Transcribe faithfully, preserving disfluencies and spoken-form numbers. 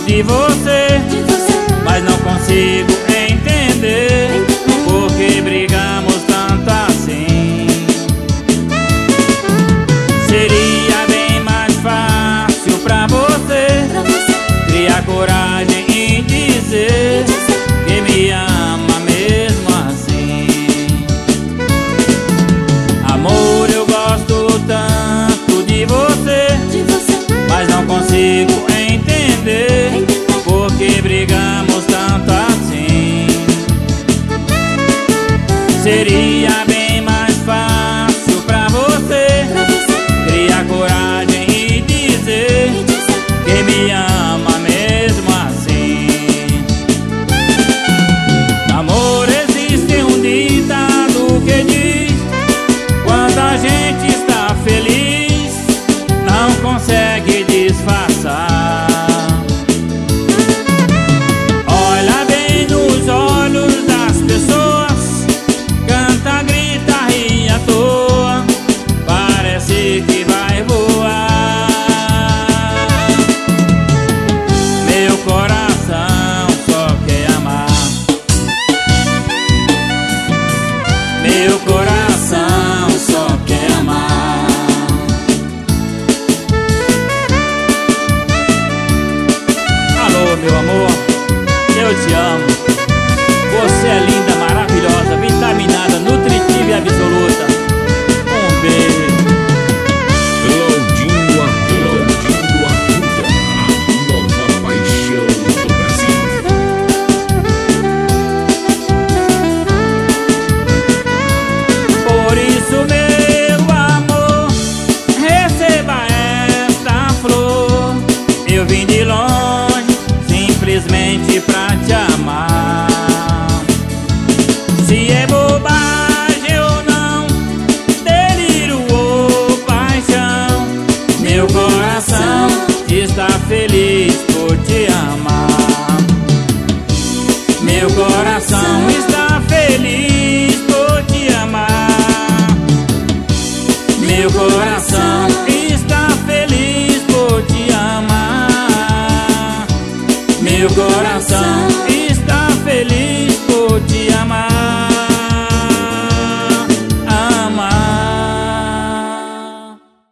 de você, mas não consigo entender por que brigamos tanto assim. Seria bem mais fácil pra você criar coragem e dizer que me ama mesmo assim. Amor, eu gosto tanto de você, mas não consigo entender por que brigamos tanto assim. Seria bem mais fácil pra você criar coragem e dizer que me ama mesmo assim. Amor, existe um ditado que diz: quando a gente está feliz, não consegue disfarçar. Olha bem nos olhos das pessoas, canta, grita, ri à toa, parece que vai voar. Meu coração só quer amar. Meu coração só quer amar. Alô, meu amor, eu te amo. Você é linda, maravilhosa, vitaminada, nutritiva e absoluta. Um beijo. Claudinho Arruda, Claudinho Arruda, a nova paixão do Brasil. Por isso, meu amor, receba esta flor. Eu vim de longe simplesmente pra te amar. Se é bobagem ou não, delírio ou paixão, meu coração está feliz por te amar. Meu coração está feliz por te amar. Meu coração está feliz por te amar. Meu coração